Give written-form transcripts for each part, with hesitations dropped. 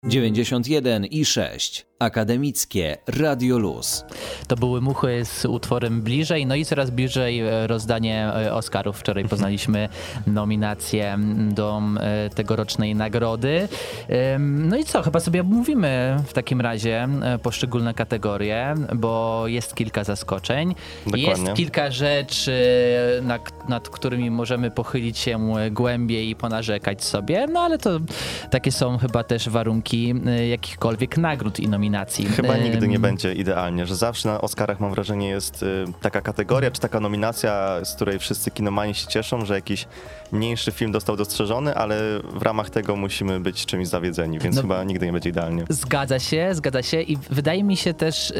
91,6 Akademickie Radio Luz. To były Muchy z utworem Bliżej, no i coraz bliżej rozdanie Oscarów. Wczoraj poznaliśmy nominacje do tegorocznej nagrody. No i co, chyba sobie omówimy w takim razie poszczególne kategorie, bo jest kilka zaskoczeń. Dokładnie. Jest kilka rzeczy, nad którymi możemy pochylić się głębiej i ponarzekać sobie, no ale to takie są chyba też warunki jakichkolwiek nagród i nominacji. Chyba nigdy nie będzie idealnie, że zawsze na Oscarach, mam wrażenie, jest taka kategoria czy taka nominacja, z której wszyscy kinomani się cieszą, że jakiś mniejszy film dostał dostrzeżony, ale w ramach tego musimy być czymś zawiedzeni, więc chyba nigdy nie będzie idealnie. Zgadza się i wydaje mi się też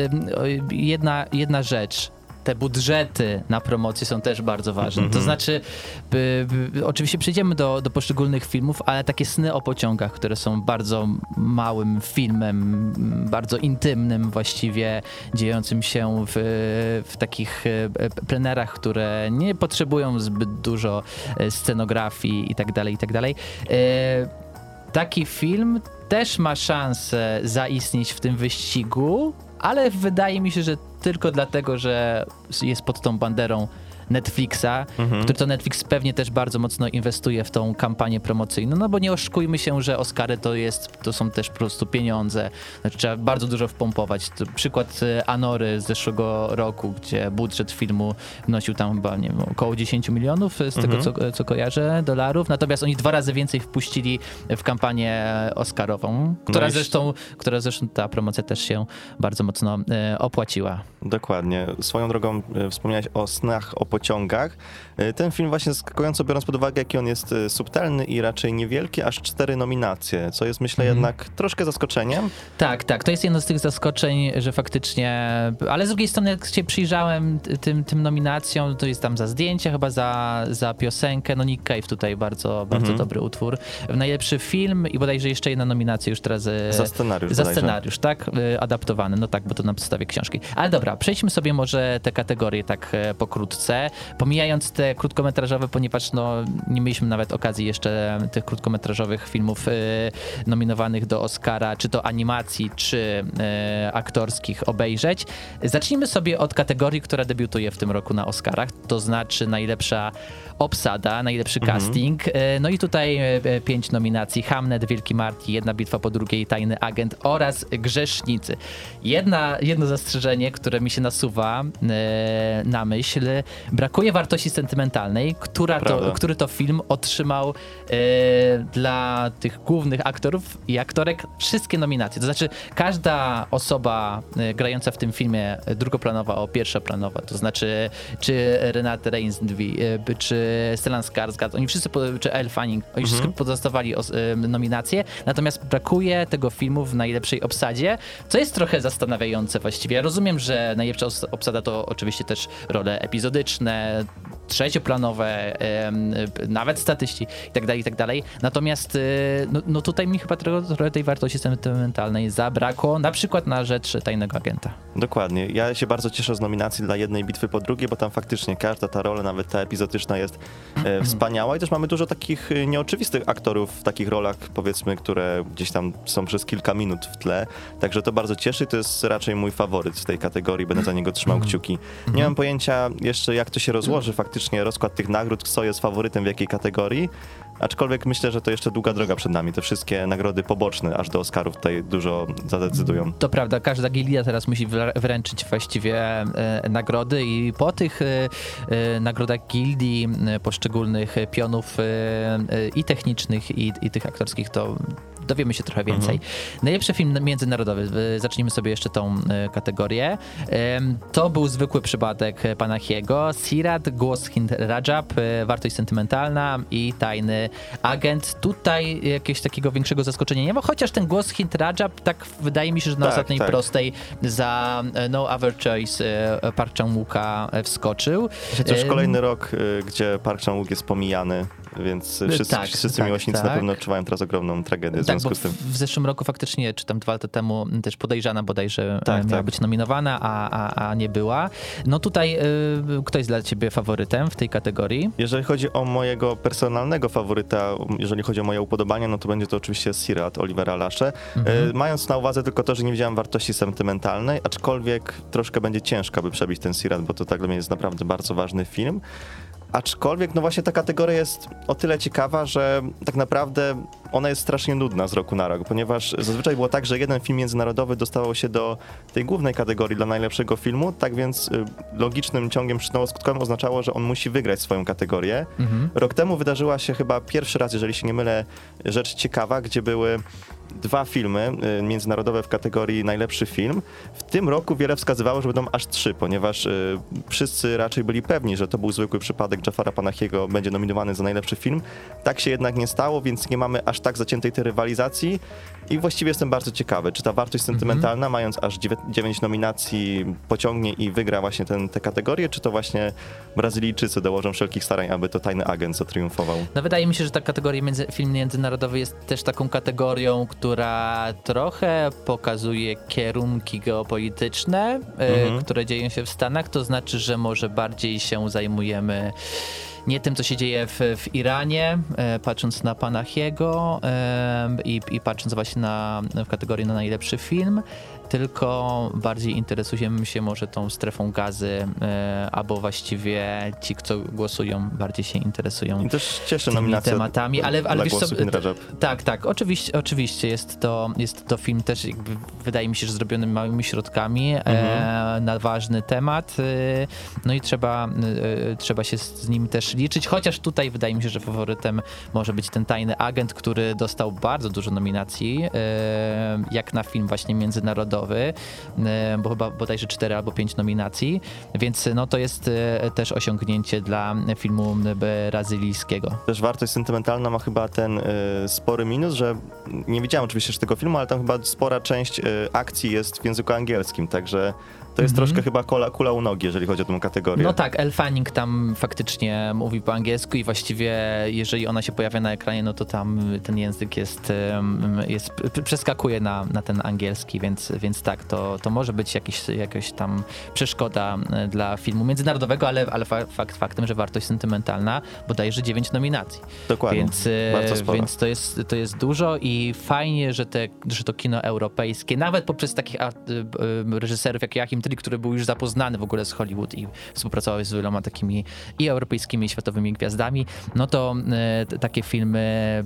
jedna rzecz. Te budżety na promocję są też bardzo ważne. To znaczy, oczywiście przejdziemy do poszczególnych filmów, ale takie Sny o pociągach, które są bardzo małym filmem, bardzo intymnym właściwie, dziejącym się w takich plenerach, które nie potrzebują zbyt dużo scenografii i tak dalej. Taki film też ma szansę zaistnieć w tym wyścigu, ale wydaje mi się, że tylko dlatego, że jest pod tą banderą Netflixa, który to Netflix pewnie też bardzo mocno inwestuje w tą kampanię promocyjną, no bo nie oszukujmy się, że Oscary to są też po prostu pieniądze, znaczy trzeba bardzo dużo wpompować. To przykład Anory z zeszłego roku, gdzie budżet filmu wynosił tam chyba, nie wiem, około 10 milionów z tego, co kojarzę, dolarów, natomiast oni 2 razy więcej wpuścili w kampanię Oscarową, która zresztą ta promocja też się bardzo mocno opłaciła. Dokładnie. Swoją drogą wspomniałeś o Snach o pociągach. Ten film właśnie zaskakująco, biorąc pod uwagę, jaki on jest subtelny i raczej niewielki, aż 4 nominacje, co jest, myślę, jednak troszkę zaskoczeniem. Tak, to jest jedno z tych zaskoczeń, że faktycznie, ale z drugiej strony, jak się przyjrzałem tym nominacjom, to jest tam za zdjęcie, chyba za piosenkę, no Nick Cave tutaj bardzo dobry utwór. Najlepszy film i bodajże jeszcze jedna nominacja już teraz za scenariusz, tak? Adaptowany, no tak, bo to na podstawie książki. Ale dobra, przejdźmy sobie może te kategorie tak pokrótce, pomijając te krótkometrażowe, ponieważ nie mieliśmy nawet okazji jeszcze tych krótkometrażowych filmów nominowanych do Oscara, czy to animacji, czy aktorskich obejrzeć. Zacznijmy sobie od kategorii, która debiutuje w tym roku na Oscarach, to znaczy najlepsza obsada, najlepszy casting. No i tutaj 5 nominacji: Hamnet, Wielki Marty, Jedna bitwa po drugiej, Tajny agent oraz Grzesznicy. Jedno zastrzeżenie, które mi się nasuwa na myśl, brakuje wartości sentymentalnej, który to film otrzymał dla tych głównych aktorów i aktorek wszystkie nominacje. To znaczy każda osoba grająca w tym filmie drugoplanowa o pierwszoplanowa, to znaczy czy Renate Reinsve, czy Stellan Skarsgård, oni wszyscy, czy Elle Fanning, oni wszyscy pozostawali nominacje, natomiast brakuje tego filmu w najlepszej obsadzie, co jest trochę zastanawiające właściwie. Ja rozumiem, że najlepsza obsada to oczywiście też role epizodyczne, trzecioplanowe, nawet statyści i tak dalej. Natomiast no tutaj mi chyba trochę tej wartości sentymentalnej zabrakło, na przykład na rzecz Tajnego agenta. Dokładnie. Ja się bardzo cieszę z nominacji dla Jednej bitwy po drugiej, bo tam faktycznie każda ta rola, nawet ta epizodyczna, jest wspaniała i też mamy dużo takich nieoczywistych aktorów w takich rolach, powiedzmy, które gdzieś tam są przez kilka minut w tle. Także to bardzo cieszy. To jest raczej mój faworyt w tej kategorii. Będę za niego trzymał kciuki. Nie mam pojęcia jeszcze, jak to się rozłoży faktycznie rozkład tych nagród, kto jest faworytem w jakiej kategorii. Aczkolwiek myślę, że to jeszcze długa droga przed nami. Te wszystkie nagrody poboczne aż do Oscarów tutaj dużo zadecydują. To prawda, każda gildia teraz musi wręczyć właściwie nagrody i po tych nagrodach gildii poszczególnych pionów i technicznych i tych aktorskich to dowiemy się trochę więcej. Najlepszy film międzynarodowy. Zacznijmy sobie jeszcze tą kategorię. To był Zwykły przypadek Panachiego, Sirat, Głos Hind Rajab, Wartość sentymentalna i Tajny agent. Tutaj jakiegoś takiego większego zaskoczenia nie ma, chociaż ten Głos Hind Rajab, tak wydaje mi się, że na ostatniej prostej za No Other Choice Park Chan-wooka wskoczył. To już kolejny rok, gdzie Park Chan-wook jest pomijany więc wszyscy miłośnicy na pewno odczuwają teraz ogromną tragedię w związku z tym. W zeszłym roku faktycznie, czy tam 2 lata temu też Podejrzana bodajże miała być nominowana, a nie była. No tutaj kto jest dla ciebie faworytem w tej kategorii? Jeżeli chodzi o mojego personalnego faworyta, jeżeli chodzi o moje upodobania, no to będzie to oczywiście Sira od Olivera Lasche. Mając na uwadze tylko to, że nie widziałem wartości sentymentalnej, aczkolwiek troszkę będzie ciężko, aby przebić ten Sirat, bo to tak dla mnie jest naprawdę bardzo ważny film. Aczkolwiek, no właśnie ta kategoria jest o tyle ciekawa, że tak naprawdę ona jest strasznie nudna z roku na rok, ponieważ zazwyczaj było tak, że jeden film międzynarodowy dostawał się do tej głównej kategorii dla najlepszego filmu, tak więc logicznym ciągiem przyczynowo-skutkowym oznaczało, że on musi wygrać swoją kategorię. Rok temu wydarzyła się chyba pierwszy raz, jeżeli się nie mylę, rzecz ciekawa, gdzie były 2 filmy międzynarodowe w kategorii najlepszy film. W tym roku wiele wskazywało, że będą aż 3, ponieważ wszyscy raczej byli pewni, że to był zwykły przypadek Jafara Panahiego, będzie nominowany za najlepszy film. Tak się jednak nie stało, więc nie mamy aż tak zaciętej tej rywalizacji i właściwie jestem bardzo ciekawy, czy ta wartość sentymentalna, mając aż 9 nominacji, pociągnie i wygra właśnie tę kategorię, czy to właśnie Brazylijczycy dołożą wszelkich starań, aby to Tajny Agent zatriumfował. No wydaje mi się, że ta kategoria film międzynarodowy jest też taką kategorią, która trochę pokazuje kierunki geopolityczne, które dzieją się w Stanach, to znaczy, że może bardziej się zajmujemy nie tym, co się dzieje w Iranie, patrząc na Panahiego i patrząc właśnie w kategorię na najlepszy film, tylko bardziej interesujemy się może tą strefą Gazy, albo właściwie ci, kto głosują, bardziej się interesują i też cieszy tymi nominacja tematami, ale wiesz co, tak, oczywiście jest to film też jakby, wydaje mi się, że zrobiony małymi środkami na ważny temat, no i trzeba się z nim też liczyć, chociaż tutaj wydaje mi się, że faworytem może być ten Tajny Agent, który dostał bardzo dużo nominacji, jak na film właśnie międzynarodowy, bo chyba bodajże 4 albo 5 nominacji, więc no to jest też osiągnięcie dla filmu brazylijskiego. Też wartość sentymentalna ma chyba ten spory minus, że nie widziałem oczywiście jeszcze tego filmu, ale tam chyba spora część akcji jest w języku angielskim, także to jest troszkę chyba kula u nogi, jeżeli chodzi o tę kategorię. No tak, Elle Fanning tam faktycznie mówi po angielsku i właściwie jeżeli ona się pojawia na ekranie, no to tam ten język przeskakuje na ten angielski, więc tak, to może być jakaś tam przeszkoda dla filmu międzynarodowego, ale faktem, że wartość sentymentalna bodajże 9 nominacji. Dokładnie, bardzo sporo. Więc to jest dużo i fajnie, że to kino europejskie, nawet poprzez takich reżyserów jak Joachim Trier, który był już zapoznany w ogóle z Hollywood i współpracował z wieloma takimi i europejskimi, i światowymi gwiazdami, no to takie filmy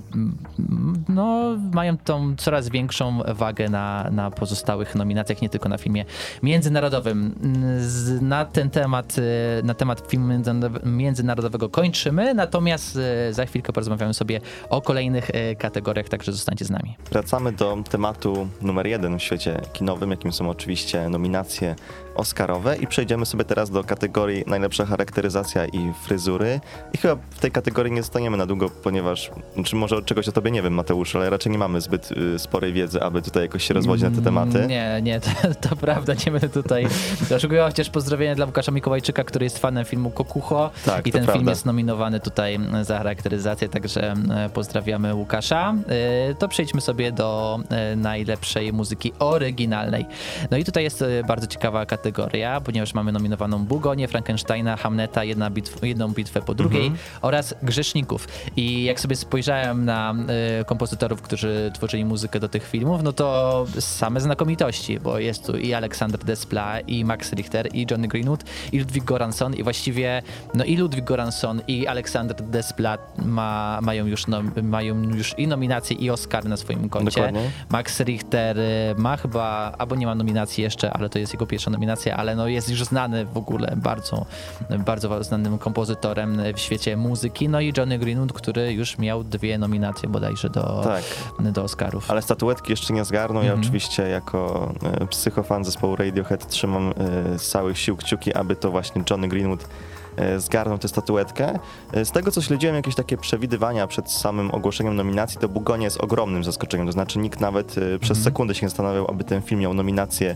no, mają tą coraz większą wagę na pozostałych nominacjach, nie tylko na filmie międzynarodowym. Na temat filmu międzynarodowego kończymy, natomiast za chwilkę porozmawiamy sobie o kolejnych kategoriach, także zostańcie z nami. Wracamy do tematu numer 1 w świecie kinowym, jakim są oczywiście nominacje oscarowe i przejdziemy sobie teraz do kategorii najlepsza charakteryzacja i fryzury. I chyba w tej kategorii nie zostaniemy na długo, ponieważ, czy może czegoś o tobie nie wiem, Mateusz, ale raczej nie mamy zbyt sporej wiedzy, aby tutaj jakoś się rozwodzić na te tematy. Nie, to prawda, nie będę tutaj zaszukiwał, chociaż pozdrowienia dla Łukasza Mikołajczyka, który jest fanem filmu Kokucho i ten film jest nominowany tutaj za charakteryzację, także pozdrawiamy Łukasza. To przejdźmy sobie do najlepszej muzyki oryginalnej. No i tutaj jest bardzo ciekawa kategoria, ponieważ mamy nominowaną Bugonię, Frankensteina, Hamleta, jedną bitwę po drugiej oraz Grzeszników. I jak sobie spojrzałem na kompozytorów, którzy tworzyli muzykę do tych filmów, no to same znakomitości, bo jest tu i Alexander Desplat, i Max Richter, i Johnny Greenwood, i Ludwig Göransson, i właściwie no i Ludwig Göransson, i Alexander Desplat mają już i nominacje, i Oscar na swoim koncie. Dokładnie. Max Richter ma chyba, albo nie ma nominacji jeszcze, ale to jest jego pierwsza nominacja, ale no jest już znany w ogóle bardzo, bardzo znanym kompozytorem w świecie muzyki. No i Johnny Greenwood, który już miał 2 nominacje bodajże do Oscarów. Ale statuetki jeszcze nie zgarnął. Ja oczywiście jako psychofan zespołu Radiohead trzymam z całych sił kciuki, aby to właśnie Johnny Greenwood zgarnął tę statuetkę. Z tego, co śledziłem, jakieś takie przewidywania przed samym ogłoszeniem nominacji, to Bugonia jest ogromnym zaskoczeniem. To znaczy nikt nawet przez sekundę się nie zastanawiał, aby ten film miał nominację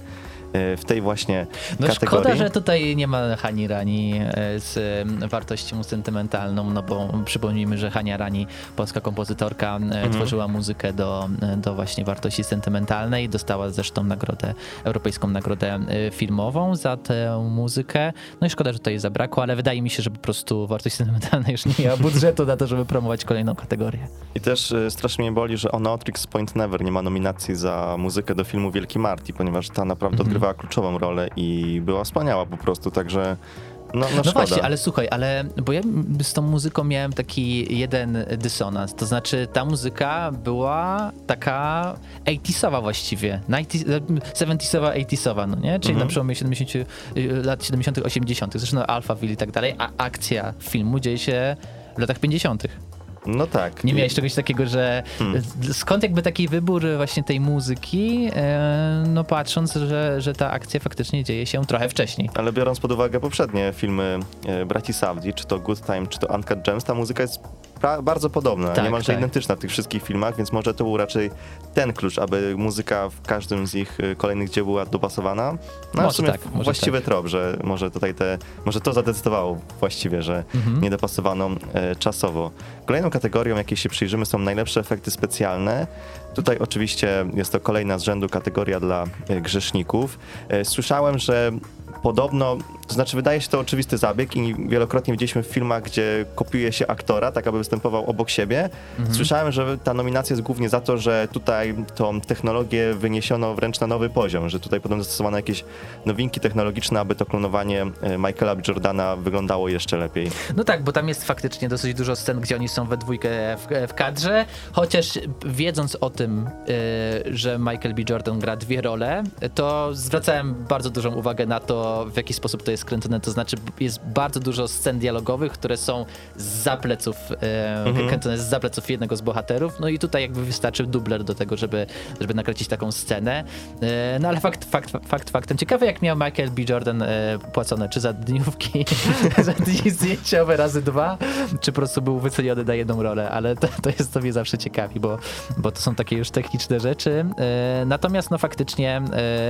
w tej właśnie no kategorii. Szkoda, że tutaj nie ma Hani Rani z wartością sentymentalną, no bo przypomnijmy, że Hania Rani, polska kompozytorka, tworzyła muzykę do właśnie wartości sentymentalnej. Dostała zresztą europejską nagrodę filmową za tę muzykę. No i szkoda, że tutaj zabrakło, ale wydaje mi się, że po prostu wartość sentymentalna już nie ma budżetu na to, żeby promować kolejną kategorię. I też strasznie mnie boli, że Oneotrix Point Never nie ma nominacji za muzykę do filmu Wielki Marty, ponieważ ta naprawdę odgrywała kluczową rolę i była wspaniała po prostu, także no właśnie, ale słuchaj, bo ja z tą muzyką miałem taki jeden dysonans, to znaczy ta muzyka była taka 80sowa właściwie, 70sowa, 80sowa, no nie? Czyli na przełomie lat 70 80 zresztą Alphaville i tak dalej, a akcja filmu dzieje się w latach 50 No tak. Nie miałeś czegoś takiego, że skąd jakby taki wybór właśnie tej muzyki, no patrząc, że ta akcja faktycznie dzieje się trochę wcześniej. Ale biorąc pod uwagę poprzednie filmy braci Safdie, czy to Good Time, czy to Uncut Gems, ta muzyka jest bardzo podobna, niemalże identyczna w tych wszystkich filmach, więc może to był raczej ten klucz, aby muzyka w każdym z ich kolejnych dzieł była dopasowana. No w sumie właściwy trop, że może to zadecydowało właściwie, że nie dopasowano czasowo. Kolejną kategorią, jakiej się przyjrzymy, są najlepsze efekty specjalne. Tutaj oczywiście jest to kolejna z rzędu kategoria dla grzeszników. Słyszałem, że podobno, to znaczy wydaje się to oczywisty zabieg i wielokrotnie widzieliśmy w filmach, gdzie kopiuje się aktora, tak aby występował obok siebie. Słyszałem, że ta nominacja jest głównie za to, że tutaj tą technologię wyniesiono wręcz na nowy poziom, że tutaj podobno zastosowano jakieś nowinki technologiczne, aby to klonowanie Michaela B. Jordana wyglądało jeszcze lepiej. No tak, bo tam jest faktycznie dosyć dużo scen, gdzie oni są we dwójkę w kadrze, chociaż wiedząc o tym, że Michael B. Jordan gra dwie role, to zwracałem bardzo dużą uwagę na to, w jaki sposób to jest kręcone, to znaczy jest bardzo dużo scen dialogowych, które są zza pleców, kręcone zza pleców jednego z bohaterów, no i tutaj jakby wystarczył dubler do tego, żeby nakręcić taką scenę, no ale faktem, ciekawe jak miał Michael B. Jordan płacone, czy za dniówki, za dni zdjęciowe razy 2, czy po prostu był wyceniony na jedną rolę, ale to mnie zawsze ciekawi, bo to są takie już techniczne rzeczy, natomiast no faktycznie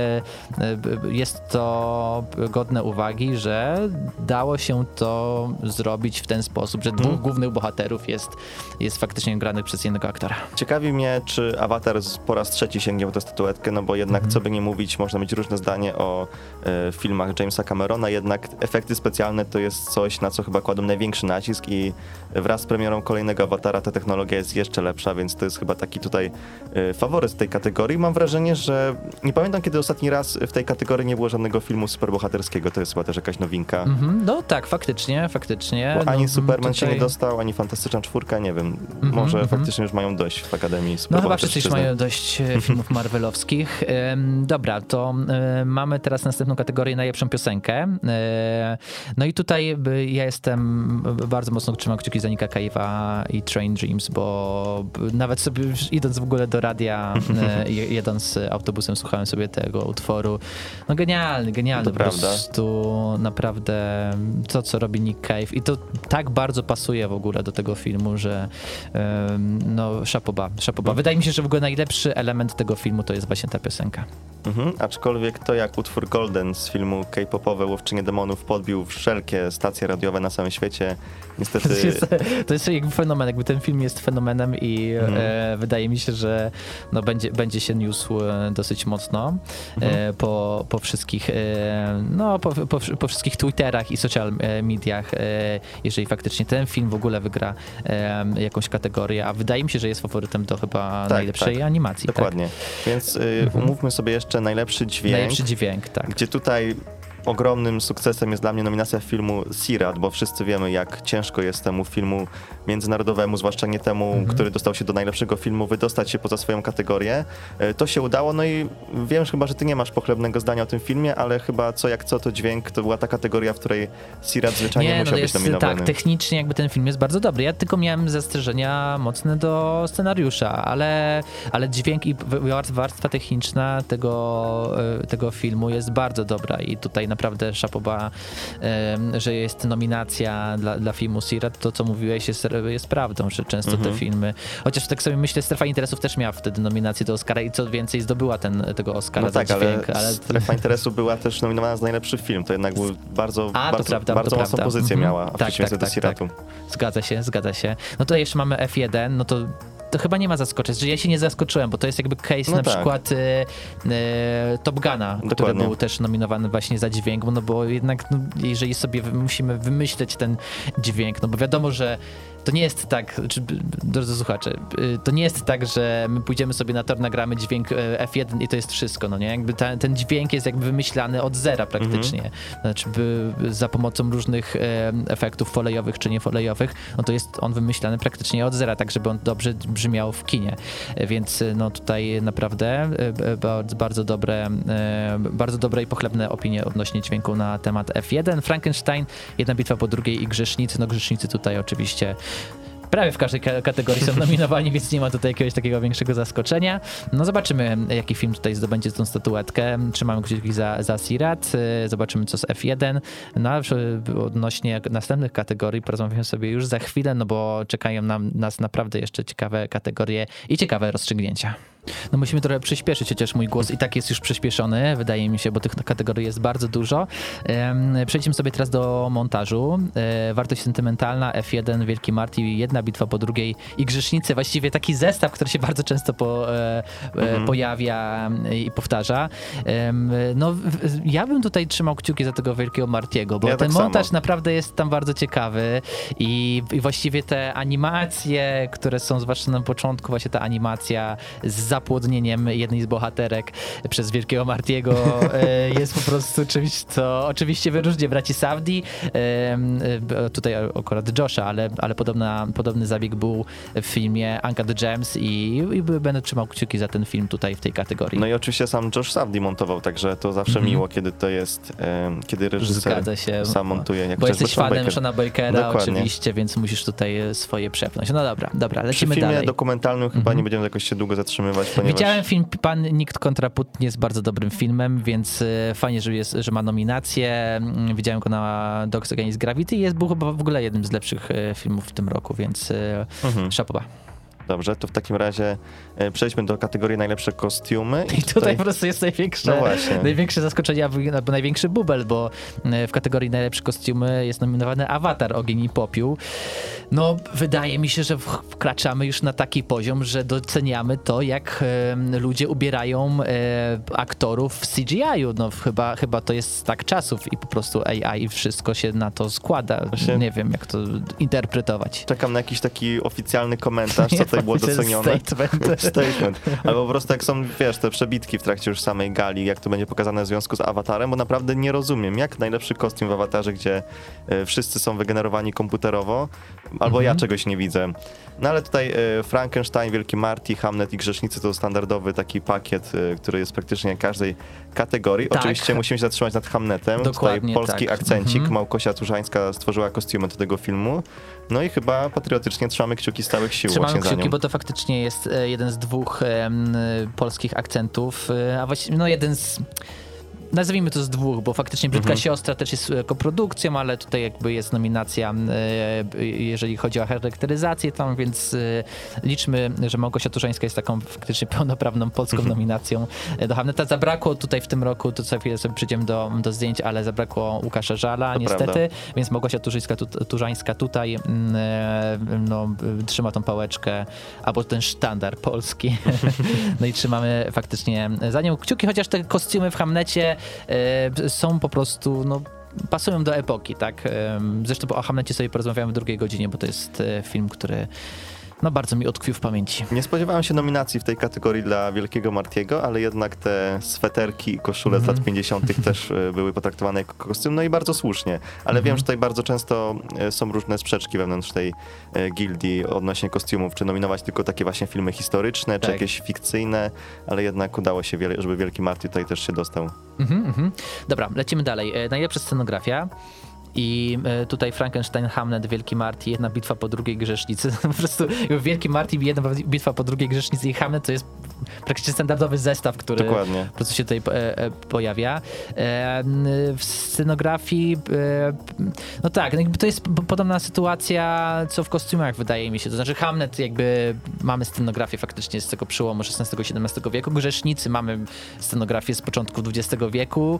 jest to godne uwagi, że dało się to zrobić w ten sposób, że dwóch głównych bohaterów jest faktycznie granych przez jednego aktora. Ciekawi mnie, czy Avatar po raz trzeci sięgnie po tę statuetkę, no bo jednak co by nie mówić, można mieć różne zdanie o filmach Jamesa Camerona, jednak efekty specjalne to jest coś, na co chyba kładą największy nacisk i wraz z premierą kolejnego Avatara ta technologia jest jeszcze lepsza, więc to jest chyba taki tutaj faworyt tej kategorii. Mam wrażenie, że nie pamiętam, kiedy ostatni raz w tej kategorii nie było żadnego filmu superbohaterskiego, to jest chyba też jakaś nowinka. No tak, faktycznie. Bo ani Superman się nie dostał, ani Fantastyczna Czwórka, nie wiem. Może faktycznie już mają dość w Akademii Superbohaterszczyzny. No chyba wszyscy już mają dość filmów marvelowskich. Dobra, to mamy teraz następną kategorię, najlepszą piosenkę. No i tutaj ja bardzo mocno trzymam kciuki za Nicka Cave'a i Train Dreams, bo nawet sobie idąc w ogóle do radia, jedąc autobusem, słuchałem sobie tego utworu. No genialny, po prostu naprawdę to, co robi Nick Cave i to tak bardzo pasuje w ogóle do tego filmu, że no chapeau bas. Wydaje mi się, że w ogóle najlepszy element tego filmu to jest właśnie ta piosenka. Aczkolwiek to jak utwór Golden z filmu K-popowe Łowczynie Demonów podbił wszelkie stacje radiowe na całym świecie, niestety... To jest jakby fenomen, jakby ten film jest fenomenem i wydaje mi się, że no będzie się niósł dosyć mocno po wszystkich po wszystkich Twitterach i social mediach, jeżeli faktycznie ten film w ogóle wygra jakąś kategorię, a wydaje mi się, że jest faworytem do chyba najlepszej animacji. Dokładnie. Tak? Więc umówmy sobie jeszcze najlepszy dźwięk. Najlepszy dźwięk, tak. Gdzie tutaj ogromnym sukcesem jest dla mnie nominacja filmu Sirat, bo wszyscy wiemy, jak ciężko jest temu filmu międzynarodowemu, zwłaszcza nie temu, który dostał się do najlepszego filmu, wydostać się poza swoją kategorię. To się udało, no i wiem chyba, że ty nie masz pochlebnego zdania o tym filmie, ale chyba to dźwięk to była ta kategoria, w której Sirat zwyczajnie musiał być nominowany. Tak, technicznie jakby ten film jest bardzo dobry. Ja tylko miałem zastrzeżenia mocne do scenariusza, ale dźwięk i warstwa techniczna tego filmu jest bardzo dobra i tutaj naprawdę szapoba, że jest nominacja dla filmu Sirat. To, co mówiłeś, jest prawdą, że często te filmy, chociaż tak sobie myślę, Strefa Interesów też miała wtedy nominację do Oscara i co więcej zdobyła tego Oscara za dźwięk. Ale Strefa Interesu była też nominowana za najlepszy film, to jednak był bardzo mocną pozycję miała w przeciwieństwie do Siratu. Zgadza się. No to jeszcze mamy F1, no to chyba nie ma zaskoczeń, że ja się nie zaskoczyłem, bo to jest jakby case przykład Top Guna, który był też nominowany właśnie za dźwięk, no bo jednak jeżeli sobie musimy wymyśleć ten dźwięk, no bo wiadomo, że to nie jest tak, drodzy słuchacze, to nie jest tak, że my pójdziemy sobie na tor, nagramy dźwięk F1 i to jest wszystko, no nie? Jakby ten dźwięk jest jakby wymyślany od zera praktycznie. Znaczy za pomocą różnych efektów folejowych czy niefolejowych, no to jest on wymyślany praktycznie od zera, tak żeby on dobrze brzmiał w kinie. Więc no tutaj naprawdę bardzo dobre i pochlebne opinie odnośnie dźwięku na temat F1. Frankenstein, Jedna bitwa po drugiej i Grzesznicy. No Grzesznicy tutaj oczywiście prawie w każdej kategorii są nominowani, więc nie ma tutaj jakiegoś takiego większego zaskoczenia. No zobaczymy, jaki film tutaj zdobędzie tą statuetkę. Trzymamy kciuki za Sirat, zobaczymy co z F1. No a odnośnie następnych kategorii porozmawiamy sobie już za chwilę, no bo czekają nas naprawdę jeszcze ciekawe kategorie i ciekawe rozstrzygnięcia. No musimy trochę przyspieszyć, chociaż mój głos i tak jest już przyspieszony, wydaje mi się, bo tych kategorii jest bardzo dużo. Przejdźmy sobie teraz do montażu. Wartość sentymentalna, F1, Wielki Marty, Jedna bitwa po drugiej i Grzesznicy. Właściwie taki zestaw, który się bardzo często pojawia i powtarza. No ja bym tutaj trzymał kciuki za tego Wielkiego Martiego, bo ten montaż naprawdę jest tam bardzo ciekawy i właściwie te animacje, które są zwłaszcza na początku, właśnie ta animacja z zapłodnieniem jednej z bohaterek przez Wielkiego Martiego jest po prostu czymś, co oczywiście wyróżnia braci Safdie. Tutaj akurat Josha, ale podobny zabieg był w filmie Uncut Gems i będę trzymał kciuki za ten film tutaj w tej kategorii. No i oczywiście sam Josh Safdie montował, także to zawsze miło, kiedy to jest, kiedy reżyser sam montuje. Jak bo jesteś fanem Shona Bakera oczywiście, więc musisz tutaj swoje przepnąć. No dobra, lecimy dalej. Przy filmie dokumentalnym chyba nie będziemy jakoś się długo zatrzymywać, ponieważ... Widziałem film Pan Nikt kontra Putin, jest bardzo dobrym filmem, więc fajnie, że ma nominację. Widziałem go na Dogs Against Gravity i był chyba w ogóle jednym z lepszych filmów w tym roku, więc szapoba. Dobrze, to w takim razie przejdźmy do kategorii najlepsze kostiumy. I tutaj po prostu jest największe zaskoczenie, albo największy bubel, bo w kategorii najlepsze kostiumy jest nominowany Awatar, Ogień i Popiół. No, wydaje mi się, że wkraczamy już na taki poziom, że doceniamy to, jak ludzie ubierają aktorów w CGI-u. No, chyba to jest tak czasów i po prostu AI wszystko się na to składa. Nie wiem, jak to interpretować. Czekam na jakiś taki oficjalny komentarz, co tutaj było docenione. Statement. Albo po prostu jak są, wiesz, te przebitki w trakcie już samej gali, jak to będzie pokazane w związku z Awatarem, bo naprawdę nie rozumiem, jak najlepszy kostium w Awatarze, gdzie wszyscy są wygenerowani komputerowo, albo ja czegoś nie widzę. No ale tutaj Frankenstein, Wielki Marty, Hamlet i Grzesznicy to standardowy taki pakiet, który jest praktycznie w każdej kategorii. Tak. Oczywiście musimy się zatrzymać nad Hamletem. Dokładnie, tutaj polski akcencik. Małgosia Turzańska stworzyła kostiumy do tego filmu. No i chyba patriotycznie trzymamy kciuki z całych sił. Trzymamy kciuki, bo to faktycznie jest jeden z dwóch polskich akcentów, a właściwie jeden z... Nazwijmy to z dwóch, bo faktycznie Brzydka Siostra też jest koprodukcją, ale tutaj jakby jest nominacja, jeżeli chodzi o charakteryzację tam, więc liczmy, że Małgosia Turzańska jest taką faktycznie pełnoprawną polską nominacją do Hamleta. Zabrakło tutaj w tym roku, to co chwilę sobie przyjdziemy do zdjęć, ale zabrakło Łukasza Żala, niestety, więc Małgosia Turzańska tutaj trzyma tą pałeczkę, albo ten sztandar polski. No i trzymamy faktycznie za nią kciuki, chociaż te kostiumy w Hamlecie są po prostu, pasują do epoki, tak? Zresztą o Hamlecie sobie porozmawiamy w drugiej godzinie, bo to jest film, który bardzo mi utkwił w pamięci. Nie spodziewałem się nominacji w tej kategorii dla Wielkiego Martiego, ale jednak te sweterki i koszule z lat 50. też były potraktowane jako kostium, no i bardzo słusznie. Ale wiem, że tutaj bardzo często są różne sprzeczki wewnątrz tej gildii odnośnie kostiumów, czy nominować tylko takie właśnie filmy historyczne, czy jakieś fikcyjne, ale jednak udało się, żeby Wielki Marty tutaj też się dostał. Dobra, lecimy dalej. Najlepsza scenografia. I tutaj Frankenstein, Hamlet, Wielki Marty, jedna bitwa po drugiej Grzesznicy. Po prostu Wielki Marty, jedna bitwa po drugiej Grzesznicy i Hamlet to jest praktycznie standardowy zestaw, który Dokładnie. po prostu się tutaj pojawia. W scenografii no tak, jakby to jest podobna sytuacja co w kostiumach, wydaje mi się. To znaczy Hamlet jakby mamy scenografię faktycznie z tego przełomu XVI-XVII wieku. Grzesznicy mamy scenografię z początku XX wieku.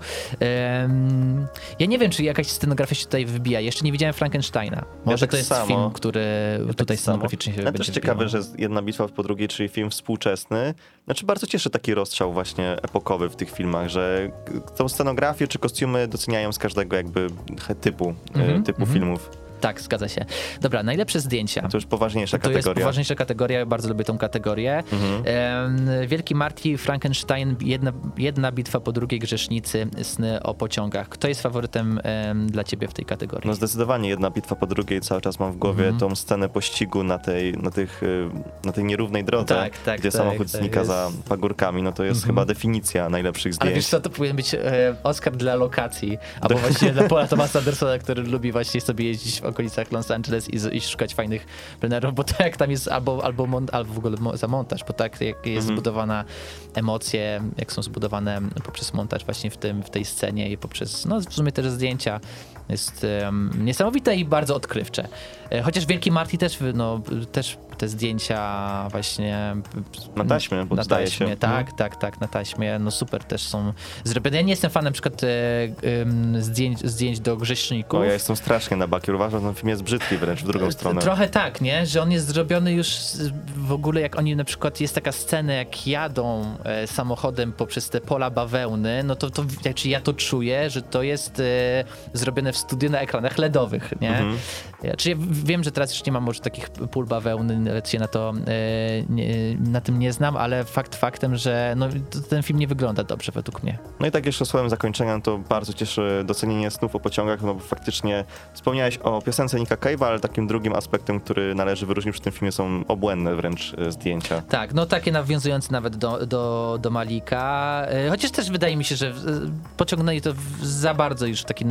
Ja nie wiem, czy jakaś scenografia się tutaj wybija. Jeszcze nie widziałem Frankensteina. Może to jest film, który tutaj scenograficznie się będzie będzie też ciekawe, wybijał. że jedna bitwa po drugiej, czyli film współczesny. Znaczy bardzo cieszy taki rozstrzał właśnie epokowy w tych filmach, że tą scenografię czy kostiumy doceniają z każdego jakby typu filmów. Tak, zgadza się. Dobra, najlepsze zdjęcia. To już poważniejsza To kategoria. jest poważniejsza kategoria, bardzo lubię tą kategorię. Wielki Marty, Frankenstein, jedna bitwa po drugiej Grzesznicy, Sny o pociągach. Kto jest faworytem dla ciebie w tej kategorii? No zdecydowanie jedna bitwa po drugiej, cały czas mam w głowie tą scenę pościgu na tej nierównej drodze, gdzie samochód znika za pagórkami, no to jest chyba definicja najlepszych zdjęć. Ale wiesz co, to powinien być Oscar dla lokacji, albo właśnie dla Paula Thomasa Andersona, który lubi właśnie sobie jeździć w okolicach Los Angeles i szukać fajnych plenerów, bo tak jak tam jest albo w ogóle za montaż, bo tak jak jest zbudowana emocje, jak są zbudowane poprzez montaż właśnie w tej scenie i poprzez, no w sumie też zdjęcia, jest niesamowite i bardzo odkrywcze. Chociaż Wielki Marty też te zdjęcia właśnie na taśmie, na taśmie, tak, na taśmie, no super też są zrobione. Ja nie jestem fanem na przykład zdjęć do Grzeszników. Ja jestem strasznie na bakier, uważam, że ten film jest brzydki wręcz w drugą stronę. Trochę tak, nie? Że on jest zrobiony już w ogóle, jak oni na przykład, jest taka scena, jak jadą samochodem poprzez te pola bawełny, no to znaczy ja to czuję, że to jest zrobione w studiu na ekranach LEDowych, nie? Znaczy ja wiem, że teraz już nie ma może takich pól bawełny, lecz się na tym nie znam, ale faktem, że no, ten film nie wygląda dobrze według mnie. No i tak jeszcze słowem zakończenia, to bardzo cieszy docenienie Snów o pociągach, no bo faktycznie wspomniałeś o piosence Nicka Cave'a, ale takim drugim aspektem, który należy wyróżnić przy tym filmie, są obłędne wręcz zdjęcia. Tak, no takie nawiązujące nawet do Malika, chociaż też wydaje mi się, że pociągnęli to za bardzo już takie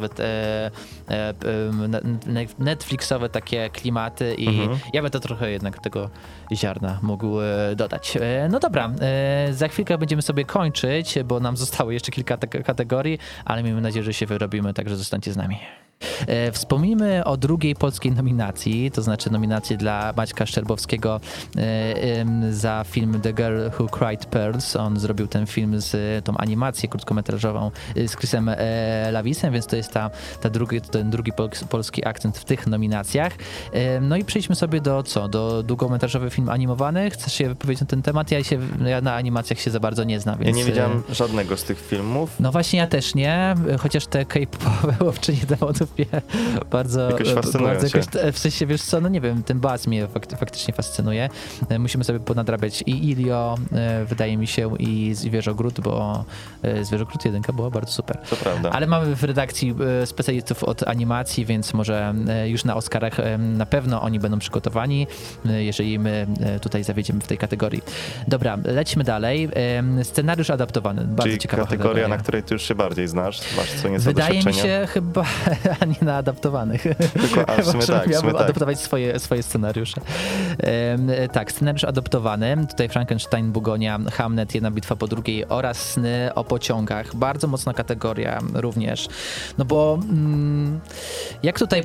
Netflixowe takie klimaty i ja bym to trochę jednak tego ziarna mógł dodać. No dobra, za chwilkę będziemy sobie kończyć, bo nam zostało jeszcze kilka kategorii, ale miejmy nadzieję, że się wyrobimy, także zostańcie z nami. Wspomnijmy o drugiej polskiej nominacji, to znaczy nominacji dla Maćka Szczerbowskiego za film The Girl Who Cried Pearls. On zrobił ten film z tą animację krótkometrażową z Chrisem Lavisem, więc to jest ten drugi polski akcent w tych nominacjach. No i przejdźmy sobie do długometrażowy film animowany. Chcesz się wypowiedzieć na ten temat? Ja na animacjach się za bardzo nie znam, więc... Ja nie widziałem żadnego z tych filmów. No właśnie ja też nie, chociaż te K-popowe łowczynie tematów mnie bardzo... Jakoś fascynują cię. W sensie, wiesz co, no nie wiem, ten baz mnie faktycznie fascynuje. Musimy sobie ponadrabiać i Ilio, wydaje mi się, i Zwierzogród, bo Zwierzogród 1 była bardzo super. To prawda. Ale mamy w redakcji specjalistów od animacji, więc może już na Oscarach na pewno oni będą przygotowani, jeżeli my tutaj zawiedziemy w tej kategorii. Dobra, lecimy dalej. Scenariusz adaptowany. Bardzo czyli ciekawa kategoria, na której ty już się bardziej znasz, masz co nieco Wydaje mi doświadczenia. się chyba nie na adaptowanych. W sumie tak. Adaptować swoje scenariusze. Tak, scenariusz adaptowany. Tutaj Frankenstein, Bugonia, Hamlet, jedna bitwa po drugiej oraz Sny o pociągach. Bardzo mocna kategoria również. No bo jak tutaj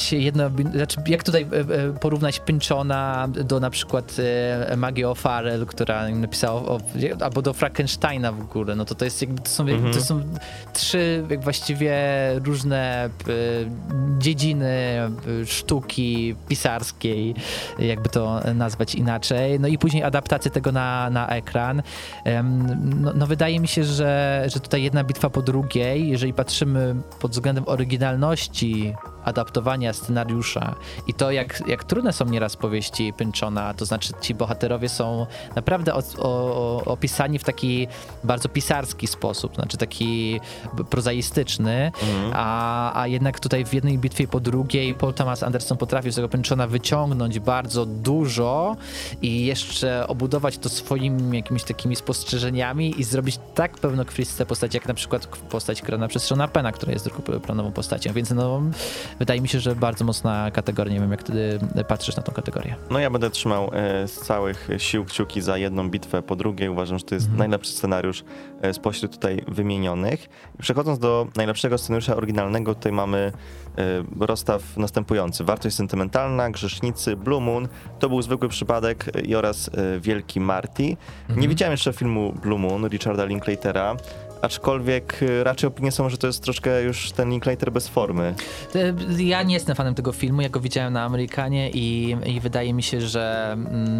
porównać Pynchona do na przykład Maggie O'Farrell, która napisała albo do Frankensteina w ogóle, no to jest jakby, to są trzy właściwie różne dziedziny sztuki pisarskiej, jakby to nazwać inaczej. No i później adaptację tego na ekran. No wydaje mi się, że tutaj jedna bitwa po drugiej, jeżeli patrzymy pod względem oryginalności adaptowania scenariusza i to, jak trudne są nieraz powieści Pynchona, to znaczy ci bohaterowie są naprawdę opisani w taki bardzo pisarski sposób, znaczy taki prozaistyczny, a jednak tutaj w jednej bitwie po drugiej Paul Thomas Anderson potrafił z tego Pynchona wyciągnąć bardzo dużo i jeszcze obudować to swoimi jakimiś takimi spostrzeżeniami i zrobić tak pełnokrwiste postacie, jak na przykład postać grana przez Seana Penna, która jest drugoplanową postacią, więc no wydaje mi się, że bardzo mocna kategoria. Nie wiem, jak ty patrzysz na tą kategorię. No ja będę trzymał z całych sił kciuki za jedną bitwę po drugiej. Uważam, że to jest najlepszy scenariusz spośród tutaj wymienionych. Przechodząc do najlepszego scenariusza oryginalnego, tutaj mamy rozstaw następujący. Wartość sentymentalna, Grzesznicy, Blue Moon, To był zwykły przypadek oraz Wielki Marty. Nie widziałem jeszcze filmu Blue Moon Richarda Linklatera, aczkolwiek raczej opinie są, że to jest troszkę już ten Linklater bez formy. Ja nie jestem fanem tego filmu, ja go widziałem na Amerykanie i wydaje mi się, że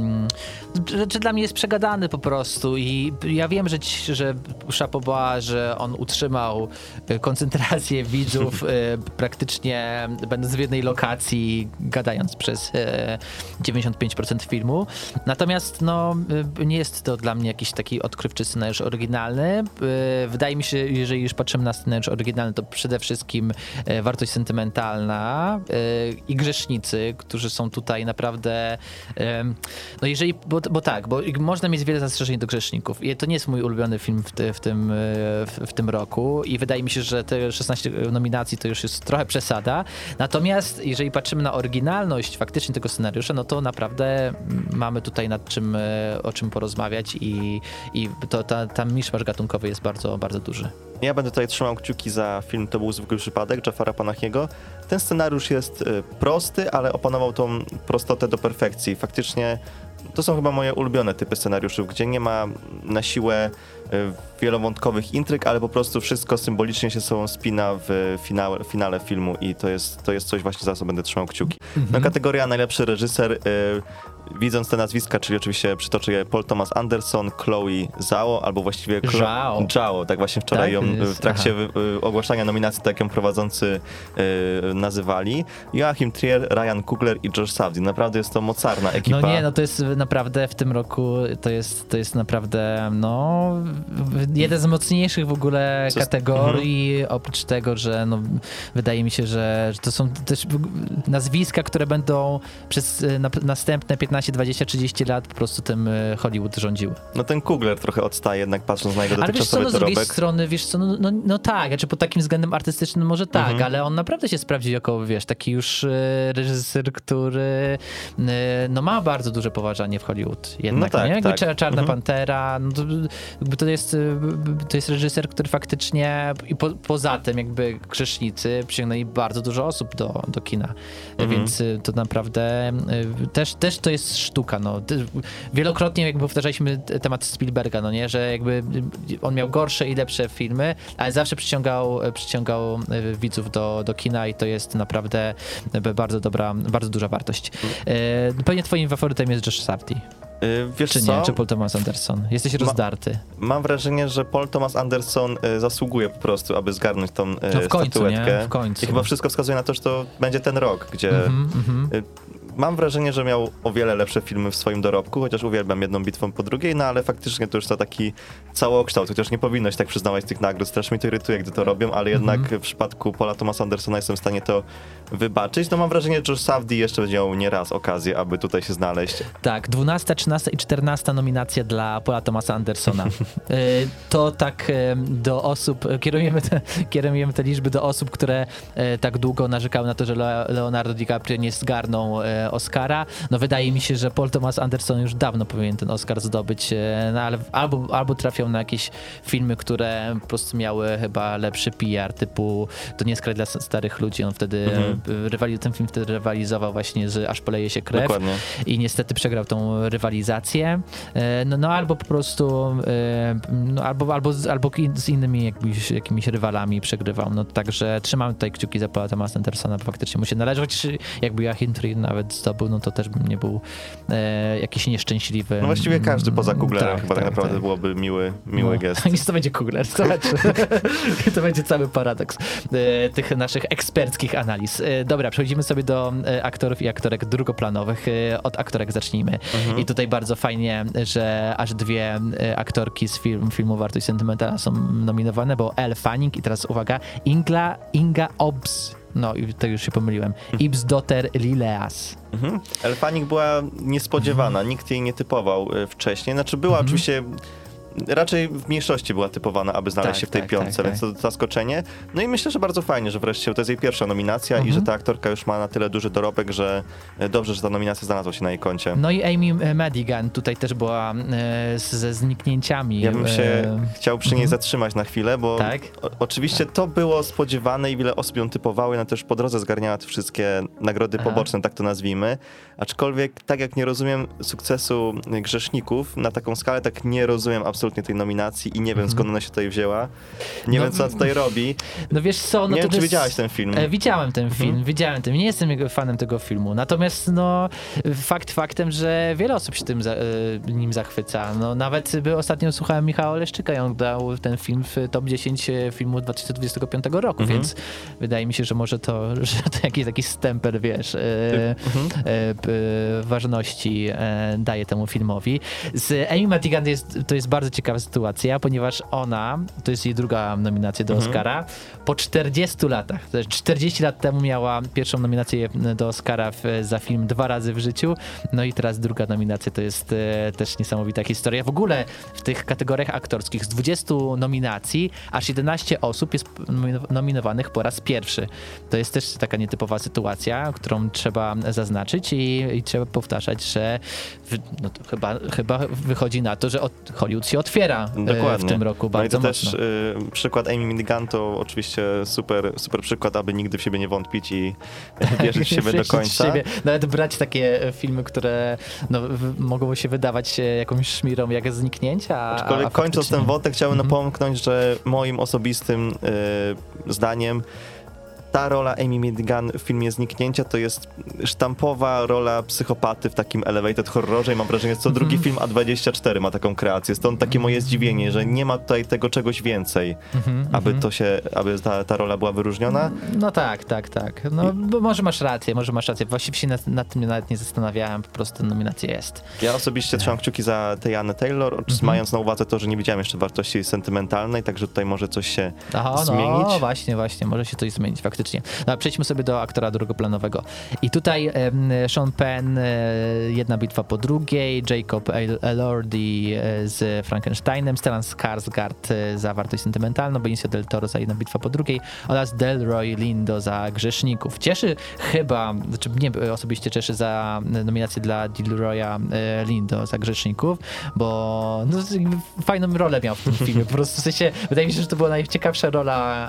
dla mnie jest przegadany po prostu i ja wiem, że chapeau bas, że on utrzymał koncentrację widzów praktycznie będąc w jednej lokacji, gadając przez 95% filmu. Natomiast no, nie jest to dla mnie jakiś taki odkrywczy scenariusz oryginalny. Wydaje mi się, jeżeli już patrzymy na scenariusz oryginalny, to przede wszystkim wartość sentymentalna i Grzesznicy, którzy są tutaj naprawdę no jeżeli, bo można mieć wiele zastrzeżeń do Grzeszników i to nie jest mój ulubiony film w tym roku i wydaje mi się, że te 16 nominacji to już jest trochę przesada, natomiast jeżeli patrzymy na oryginalność faktycznie tego scenariusza, no to naprawdę mamy tutaj o czym porozmawiać i tam miszmasz gatunkowy jest bardzo, bardzo duży. Ja będę tutaj trzymał kciuki za film To był zwykły przypadek Jafara Panahiego. Ten scenariusz jest prosty, ale opanował tą prostotę do perfekcji. Faktycznie to są chyba moje ulubione typy scenariuszy, gdzie nie ma na siłę wielowątkowych intryg, ale po prostu wszystko symbolicznie się sobą spina w finale filmu i to jest coś właśnie, za co będę trzymał kciuki. No, kategoria najlepszy reżyser, widząc te nazwiska, czyli oczywiście przytoczę je Paul Thomas Anderson, Chloe Zhao, albo właściwie Zhao, tak właśnie wczoraj ją w trakcie ogłaszania nominacji tak ją prowadzący nazywali. Joachim Trier, Ryan Coogler i Josh Safdie. Naprawdę jest to mocarna ekipa. No nie, no to jest naprawdę w tym roku, to jest naprawdę no jeden z mocniejszych w ogóle kategorii, oprócz tego, że no, wydaje mi się, że to są też nazwiska, które będą przez następne 15, 20, 30 lat po prostu tym Hollywood rządziły. No ten Coogler trochę odstaje jednak patrząc na jego dotychczasowy dorobek. Ale z drugiej strony, wiesz co, no tak, znaczy pod takim względem artystycznym może tak, ale on naprawdę się sprawdził jako, wiesz, taki już reżyser, który no ma bardzo duże poważanie w Hollywood jednak, no tak, nie? Jakby tak. Czarna Pantera, no to jest reżyser, który faktycznie i poza tym jakby Grzesznicy przyciągnęli bardzo dużo osób do kina, więc to naprawdę też to jest sztuka, no. Wielokrotnie jakby powtarzaliśmy temat Spielberga, no nie, że jakby on miał gorsze i lepsze filmy, ale zawsze przyciągał widzów do kina i to jest naprawdę bardzo duża wartość. Pewnie twoim faworytem jest Josh Safdie. Wiesz czy co? nie? Czy Paul Thomas Anderson? Jesteś rozdarty. Mam wrażenie, że Paul Thomas Anderson zasługuje po prostu, aby zgarnąć tą w końcu, statuetkę. Nie? W końcu. I chyba wszystko wskazuje na to, że to będzie ten rok, gdzie mam wrażenie, że miał o wiele lepsze filmy w swoim dorobku, chociaż uwielbiam jedną bitwą po drugiej, no ale faktycznie to już to taki całokształt, chociaż nie powinno się tak przyznawać tych nagród. Strasznie mnie to irytuje, gdy to robią, ale jednak w przypadku Paula Thomasa Andersona jestem w stanie to wybaczyć. No mam wrażenie, że Josh Safdie jeszcze będzie miał nieraz okazję, aby tutaj się znaleźć. Tak, 12, 13 i 14 nominacja dla Paula Thomasa Andersona. To tak do osób, kierujemy te liczby do osób, które tak długo narzekały na to, że Leonardo DiCaprio nie zgarnął Oscara. No wydaje mi się, że Paul Thomas Anderson już dawno powinien ten Oscar zdobyć, no ale albo trafiał na jakieś filmy, które po prostu miały chyba lepszy PR, typu To nie jest kraj dla starych ludzi. On wtedy ten film wtedy rywalizował właśnie z Aż poleje się krew. Dokładnie. I niestety przegrał tą rywalizację. No albo po prostu albo z innymi jakimiś rywalami przegrywał. No także trzymam tutaj kciuki za Paula Thomasa Andersona, bo faktycznie mu się należy, chociaż jakby Joachim Trier nawet zdobył, no to też bym nie był jakiś nieszczęśliwy. No właściwie każdy poza Kuglerem chyba tak naprawdę tak. byłoby miły gest. Nic to będzie Kugler, zobacz. To będzie cały paradoks tych naszych eksperckich analiz. Dobra, przechodzimy sobie do aktorów i aktorek drugoplanowych. Od aktorek zacznijmy. I tutaj bardzo fajnie, że aż dwie aktorki z filmu Wartość Sentymentalna są nominowane, bo Elle Fanning i teraz uwaga, Inga Obs. No i to już się pomyliłem. Ibsdotter Lileas. Elle Fanning była niespodziewana, nikt jej nie typował wcześniej. Znaczy była oczywiście... Raczej w mniejszości była typowana, aby znaleźć się w tej piątce, więc to zaskoczenie. No i myślę, że bardzo fajnie, że wreszcie to jest jej pierwsza nominacja i że ta aktorka już ma na tyle duży dorobek, że dobrze, że ta nominacja znalazła się na jej koncie. No i Amy Madigan tutaj też była ze zniknięciami. Ja bym się chciał przy niej zatrzymać na chwilę, bo oczywiście to było spodziewane i wiele osób ją typowały, no też po drodze zgarniała te wszystkie nagrody poboczne, tak to nazwijmy. Aczkolwiek tak jak nie rozumiem sukcesu Grzeszników na taką skalę, tak nie rozumiem absolutnie tej nominacji i nie wiem skąd ona się tutaj wzięła. Nie wiem co ona tutaj robi. No wiesz co, no nie to wiem, czy widziałaś ten film. Widziałem ten film, nie jestem fanem tego filmu, natomiast no faktem, że wiele osób się nim zachwyca. No nawet ostatnio słuchałem Michała Oleszczyka i on dał ten film w top 10 filmów 2025 roku, więc wydaje mi się, że może to jakiś taki stempel, wiesz, ważności daje temu filmowi. Z Amy Madigan to jest bardzo ciekawa sytuacja, ponieważ ona, to jest jej druga nominacja do Oscara, po 40 latach, 40 lat temu miała pierwszą nominację do Oscara za film 2 razy w życiu, no i teraz druga nominacja, to jest też niesamowita historia. W ogóle w tych kategoriach aktorskich z 20 nominacji aż 11 osób jest nominowanych po raz pierwszy. To jest też taka nietypowa sytuacja, którą trzeba zaznaczyć i trzeba powtarzać, że no to chyba wychodzi na to, że Hollywood się otwiera w tym roku bardzo no i to mocno. też przykład Amy Madigan to oczywiście super przykład, aby nigdy w siebie nie wątpić i wierzyć w siebie do końca. Nawet brać takie filmy, które mogą się wydawać jakąś szmirą jak Zniknięcia. Aczkolwiek kończąc ten wątek chciałbym napomknąć, że moim osobistym zdaniem ta rola Amy Madigan w filmie Zniknięcia to jest sztampowa rola psychopaty w takim elevated horrorze i mam wrażenie, że co drugi film A24 ma taką kreację. Stąd takie moje zdziwienie, że nie ma tutaj tego czegoś więcej, aby ta rola była wyróżniona. No tak. No bo może masz rację. Właściwie się nad tym nawet nie zastanawiałem, po prostu ta nominacja jest. Ja osobiście trzymam kciuki za Teyane Taylor, mając na uwadze to, że nie widziałem jeszcze Wartości Sentymentalnej, także tutaj może coś się zmienić. No właśnie, może się coś zmienić faktycznie. No, przejdźmy sobie do aktora drugoplanowego. I tutaj Sean Penn, Jedna bitwa po drugiej, Jacob Elordi z Frankensteinem, Stellan Skarsgård za Wartość Sentymentalną, Benicio del Toro za Jedna bitwa po drugiej oraz Delroy Lindo za Grzeszników. Cieszy chyba, znaczy mnie osobiście cieszy za nominację dla Delroya Lindo za Grzeszników, bo fajną rolę miał w tym filmie. Po prostu w sensie, wydaje mi się, że to była najciekawsza rola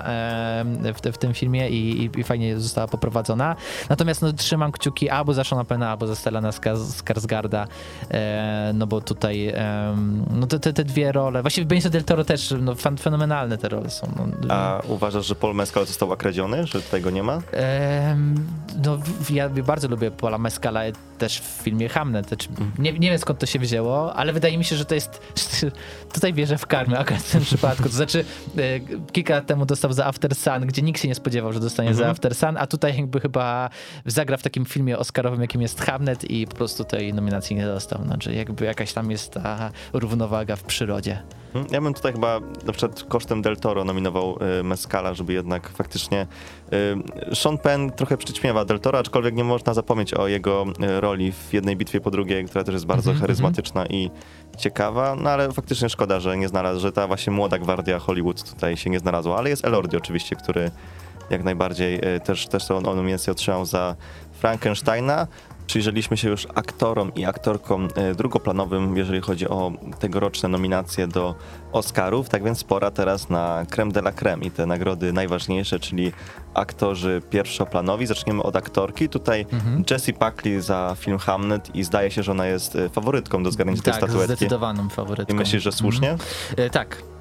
w tym filmie i fajnie została poprowadzona. Natomiast trzymam kciuki albo za Seana Penna, albo za Stellana Skarsgarda, no bo tutaj te dwie role, właściwie Benicio del Toro też, fenomenalne te role są. A uważasz, że Paul Mescal został okradziony, że tutaj go nie ma? Ja bardzo lubię Paula Mescala też w filmie Hamlet. Nie wiem skąd to się wzięło, ale wydaje mi się, że to jest tutaj wierzę w karmę akurat w tym przypadku. To znaczy kilka lat temu dostał za After Sun, gdzie nikt się nie spodziewał, że dostanie za After Sun, a tutaj jakby chyba zagra w takim filmie oscarowym, jakim jest Hamlet i po prostu tej nominacji nie dostał. Znaczy jakby jakaś tam jest ta równowaga w przyrodzie. Ja bym tutaj chyba na przykład kosztem Del Toro nominował Mescala, żeby jednak faktycznie Sean Penn trochę przyćmiewa Del Toro, aczkolwiek nie można zapomnieć o jego roli w Jednej bitwie po drugiej, która też jest bardzo charyzmatyczna i ciekawa, no ale faktycznie szkoda, że nie znalazł, że ta właśnie młoda gwardia Hollywood tutaj się nie znalazła, ale jest Elordi oczywiście, który jak najbardziej też tą nominację otrzymał za Frankensteina. Przyjrzeliśmy się już aktorom i aktorkom drugoplanowym, jeżeli chodzi o tegoroczne nominacje do Oscarów, tak więc pora teraz na crème de la crème i te nagrody najważniejsze, czyli aktorzy pierwszoplanowi. Zaczniemy od aktorki. Tutaj Jessie Buckley za film Hamlet i zdaje się, że ona jest faworytką do zgarnięcia tej statuetki. Tak, zdecydowaną faworytką. I myślisz, że słusznie? Tak.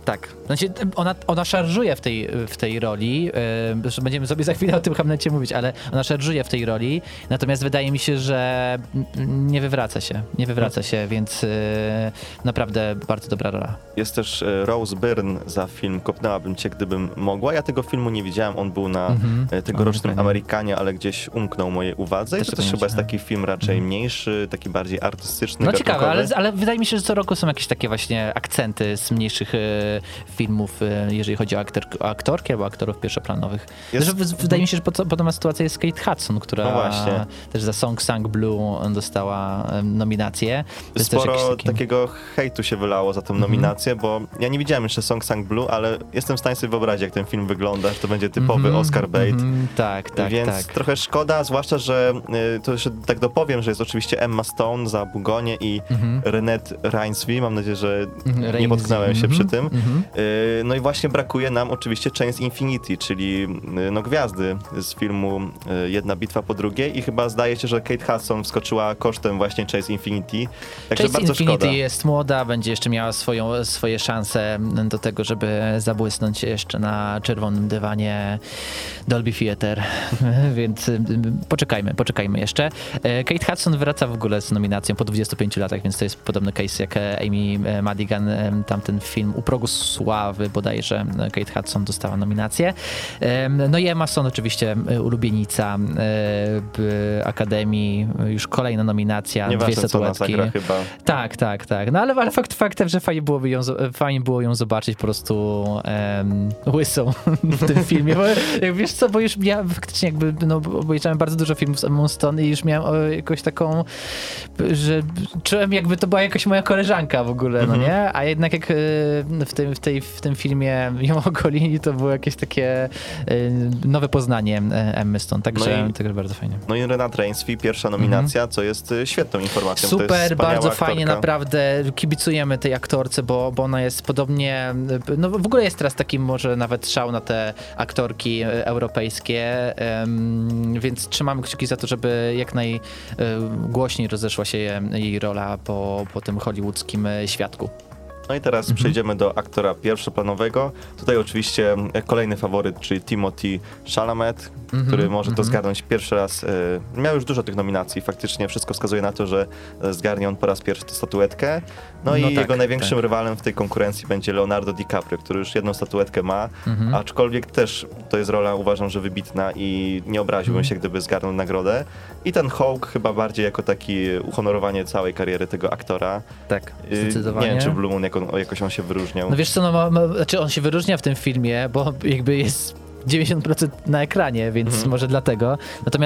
Tak. Znaczy, ona szarżuje w tej roli, będziemy sobie za chwilę o tym Hamlecie mówić, ale ona szarżuje w tej roli, natomiast wydaje mi się, że nie wywraca się, więc naprawdę bardzo dobra rola. Jest też Rose Byrne za film Kopnęłabym cię, gdybym mogła. Ja tego filmu nie widziałem, on był na tegorocznym Amerykanie, ale gdzieś umknął mojej uwadze. I to też chyba jest taki film raczej mniejszy, taki bardziej artystyczny, No gatunkowy. ciekawe, ale wydaje mi się, że co roku są jakieś takie właśnie akcenty z mniejszych filmów, jeżeli chodzi o aktorki albo aktorów pierwszoplanowych. Wydaje mi się, że podobna sytuacja jest z Kate Hudson, która też za Song Sang Blue dostała nominację. Sporo takiego hejtu się wylało za tę nominację, bo ja nie widziałem jeszcze Song Sang Blue, ale jestem w stanie sobie wyobrazić, jak ten film wygląda, że to będzie typowy Oscar bait. Tak. Więc trochę szkoda, zwłaszcza, że to jeszcze tak dopowiem, że jest oczywiście Emma Stone za Bugonię i Renette Reinsve. Mam nadzieję, że nie potknąłem się przy tym. No i właśnie brakuje nam oczywiście Chase Infinity, czyli gwiazdy z filmu Jedna bitwa po drugiej i chyba zdaje się, że Kate Hudson wskoczyła kosztem właśnie Chase Infinity. Także Chase bardzo Infinity szkoda. jest młoda, będzie jeszcze miała swoje szanse do tego, żeby zabłysnąć jeszcze na czerwonym dywanie Dolby Theatre, więc poczekajmy jeszcze. Kate Hudson wraca w ogóle z nominacją po 25 latach, więc to jest podobny case jak Amy Madigan, tamten film U progu sławy bodajże Kate Hudson dostała nominację. No i Emma Stone oczywiście ulubienica Akademii, już kolejna nominacja, Nieważne, 2 statuetki. co ona zagra chyba. Tak. No ale faktem, że fajnie było ją zobaczyć po prostu łysą w tym filmie, bo wiesz co, bo już ja faktycznie obejrzałem bardzo dużo filmów z Emma Stone i już miałem jakąś taką, że czułem jakby to była jakaś moja koleżanka w ogóle, no nie? A jednak jak w tym filmie ją ogolili, to było jakieś takie nowe poznanie Emmy Stone, także bardzo fajnie. No i Renate Reinsve, pierwsza nominacja, co jest świetną informacją. Super, to jest bardzo aktorka. fajnie, naprawdę kibicujemy tej aktorce, bo ona jest podobnie, no w ogóle jest teraz taki może nawet szał na te aktorki europejskie, więc trzymamy kciuki za to, żeby jak najgłośniej rozeszła się jej rola po tym hollywoodzkim świadku. No i teraz przejdziemy do aktora pierwszoplanowego. Tutaj oczywiście kolejny faworyt, czyli Timothée Chalamet, który może to zgarnąć pierwszy raz. Miał już dużo tych nominacji, faktycznie wszystko wskazuje na to, że zgarnie on po raz pierwszy tę statuetkę. No i jego największym rywalem w tej konkurencji będzie Leonardo DiCaprio, który już jedną statuetkę ma, aczkolwiek też to jest rola, uważam, że wybitna i nie obraziłbym się, gdyby zgarnął nagrodę. I ten Hawk chyba bardziej jako taki uhonorowanie całej kariery tego aktora. Tak, zdecydowanie. Nie wiem, czy Blue Moon jakoś on się wyróżniał. No wiesz co, znaczy on się wyróżnia w tym filmie, bo jakby jest 90% na ekranie, więc może dlatego.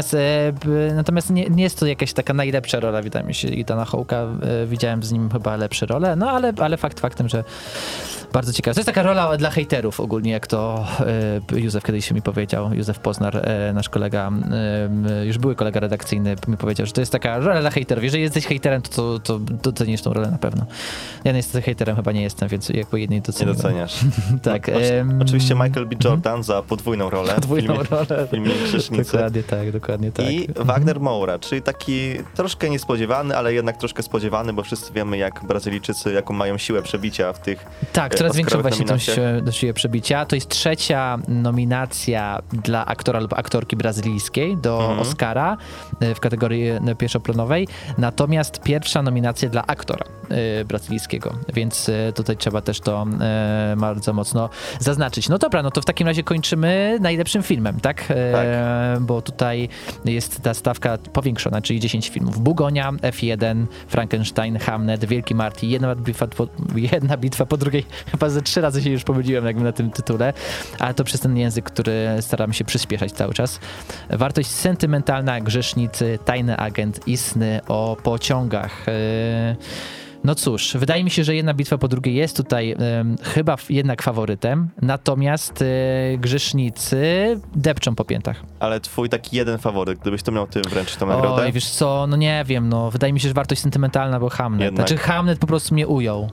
Natomiast nie jest to jakaś taka najlepsza rola, wydaje mi się, Ethana Hawke'a. Widziałem z nim chyba lepsze role, no ale faktem, że bardzo ciekawe. To jest taka rola dla hejterów ogólnie, jak to Józef kiedyś mi powiedział, Józef Poznar, nasz kolega, już były kolega redakcyjny, mi powiedział, że to jest taka rola dla hejterów. Jeżeli jesteś hejterem, to docenisz tą rolę na pewno. Ja niestety hejterem chyba nie jestem, więc jakby jednej doceniam. Nie doceniasz. Tak. Oczywiście Michael B. Jordan za podwójną rolę w filmie Grzesznicy. Dokładnie tak. I Wagner Moura, czyli taki troszkę niespodziewany, ale jednak troszkę spodziewany, bo wszyscy wiemy, jak Brazylijczycy, jaką mają siłę przebicia w tych coraz większą właśnie nominacjach. tą siłę przebicia. To jest trzecia nominacja dla aktora lub aktorki brazylijskiej do Oscara w kategorii pierwszoplanowej, natomiast pierwsza nominacja dla aktora brazylijskiego, więc tutaj trzeba też to bardzo mocno zaznaczyć. No dobra, no to w takim razie kończymy najlepszym filmem, tak? Bo tutaj jest ta stawka powiększona, czyli 10 filmów. Bugonia, F1, Frankenstein, Hamlet, Wielki Marty, jedna bitwa po drugiej. Chyba ze 3 razy się już pomyliłem jakby na tym tytule, ale to przez ten język, który staram się przyspieszać cały czas. Wartość sentymentalna, Grzesznicy, Tajny agent i Sny o pociągach. No cóż, wydaje mi się, że Jedna bitwa po drugiej jest tutaj chyba jednak faworytem, natomiast Grzesznicy depczą po piętach. Ale twój taki jeden faworyt, gdybyś to miał ty wręczyć tą nagrodę? Oj, wiesz co, no nie wiem, no wydaje mi się, że wartość sentymentalna, bo Hamlet. Jednak. Znaczy Hamlet po prostu mnie ujął,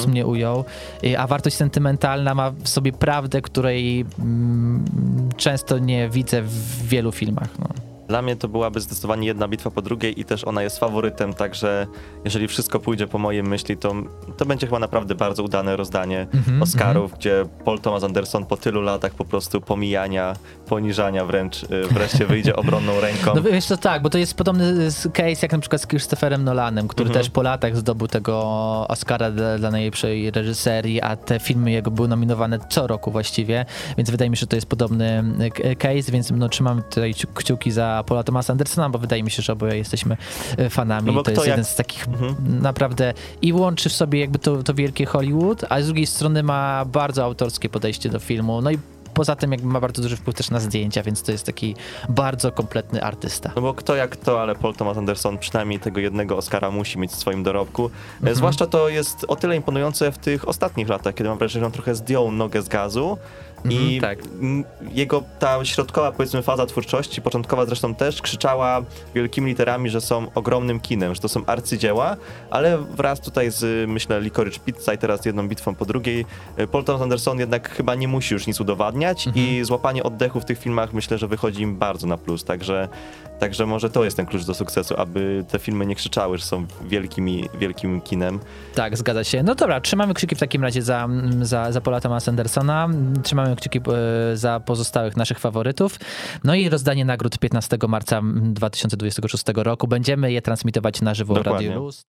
a wartość sentymentalna ma w sobie prawdę, której często nie widzę w wielu filmach, no. Dla mnie to byłaby zdecydowanie jedna bitwa po drugiej i też ona jest faworytem, także jeżeli wszystko pójdzie po mojej myśli, to będzie chyba naprawdę bardzo udane rozdanie Oscarów, gdzie Paul Thomas Anderson po tylu latach po prostu pomijania, poniżania wreszcie wyjdzie obronną ręką. No wiesz to tak, bo to jest podobny case jak na przykład z Christopherem Nolanem, który też po latach zdobył tego Oscara dla najlepszej reżyserii, a te filmy jego były nominowane co roku właściwie, więc wydaje mi się, że to jest podobny case, więc no, trzymam tutaj kciuki za Paula Thomasa Andersona, bo wydaje mi się, że oboje jesteśmy fanami. No to jest jeden z takich naprawdę i łączy w sobie jakby to wielkie Hollywood, a z drugiej strony ma bardzo autorskie podejście do filmu, no i poza tym jakby ma bardzo duży wpływ też na zdjęcia, więc to jest taki bardzo kompletny artysta. No bo kto jak to, ale Paul Thomas Anderson przynajmniej tego jednego Oscara musi mieć w swoim dorobku. Zwłaszcza to jest o tyle imponujące w tych ostatnich latach, kiedy mam wrażenie, że on trochę zdjął nogę z gazu i tak. jego ta środkowa, powiedzmy, faza twórczości, początkowa zresztą też, krzyczała wielkimi literami, że są ogromnym kinem, że to są arcydzieła, ale wraz tutaj z, myślę, Licorice Pizza i teraz jedną bitwą po drugiej, Paul Thomas Anderson jednak chyba nie musi już nic udowadniać i złapanie oddechu w tych filmach myślę, że wychodzi im bardzo na plus, także może to jest ten klucz do sukcesu, aby te filmy nie krzyczały, że są wielkim kinem. Tak, zgadza się. No dobra, trzymamy kciuki w takim razie za Paula Thomasa Andersona, trzymamy kciuki za pozostałych naszych faworytów. No i rozdanie nagród 15 marca 2026 roku. Będziemy je transmitować na żywo w Dokładnie. Radio Luz.